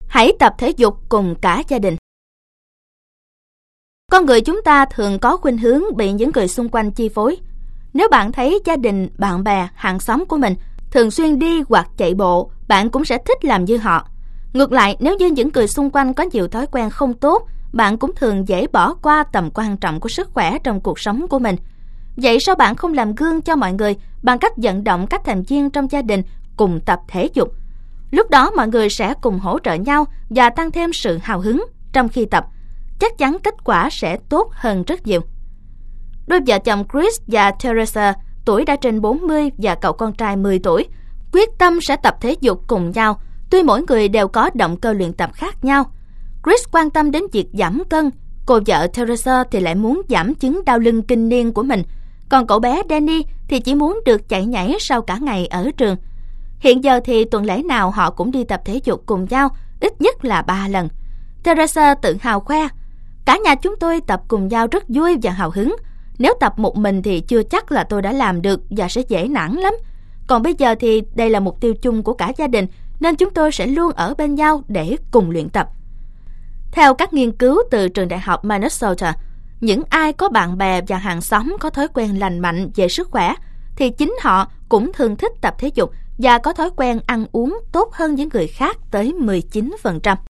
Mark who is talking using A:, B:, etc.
A: Hãy tập thể dục cùng cả gia đình. Con người chúng ta thường có khuynh hướng bị những người xung quanh chi phối. Nếu bạn thấy gia đình, bạn bè, hàng xóm của mình thường xuyên đi hoặc chạy bộ, bạn cũng sẽ thích làm như họ. Ngược lại, nếu như những người xung quanh có nhiều thói quen không tốt, bạn cũng thường dễ bỏ qua tầm quan trọng của sức khỏe trong cuộc sống của mình. Vậy sao bạn không làm gương cho mọi người bằng cách vận động các thành viên trong gia đình cùng tập thể dục? Lúc đó mọi người sẽ cùng hỗ trợ nhau và tăng thêm sự hào hứng trong khi tập. Chắc chắn kết quả sẽ tốt hơn rất nhiều. Đôi vợ chồng Chris và Teresa, tuổi đã trên 40 và cậu con trai 10 tuổi, quyết tâm sẽ tập thể dục cùng nhau, tuy mỗi người đều có động cơ luyện tập khác nhau. Chris quan tâm đến việc giảm cân, cô vợ Teresa thì lại muốn giảm chứng đau lưng kinh niên của mình, còn cậu bé Danny thì chỉ muốn được chạy nhảy sau cả ngày ở trường. Hiện giờ thì tuần lễ nào họ cũng đi tập thể dục cùng nhau, ít nhất là 3 lần. Teresa tự hào khoe, cả nhà chúng tôi tập cùng nhau rất vui và hào hứng. Nếu tập một mình thì chưa chắc là tôi đã làm được và sẽ dễ nản lắm. Còn bây giờ thì đây là mục tiêu chung của cả gia đình, nên chúng tôi sẽ luôn ở bên nhau để cùng luyện tập. Theo các nghiên cứu từ trường đại học Minnesota, những ai có bạn bè và hàng xóm có thói quen lành mạnh về sức khỏe thì chính họ cũng thường thích tập thể dục và có thói quen ăn uống tốt hơn những người khác tới 19%.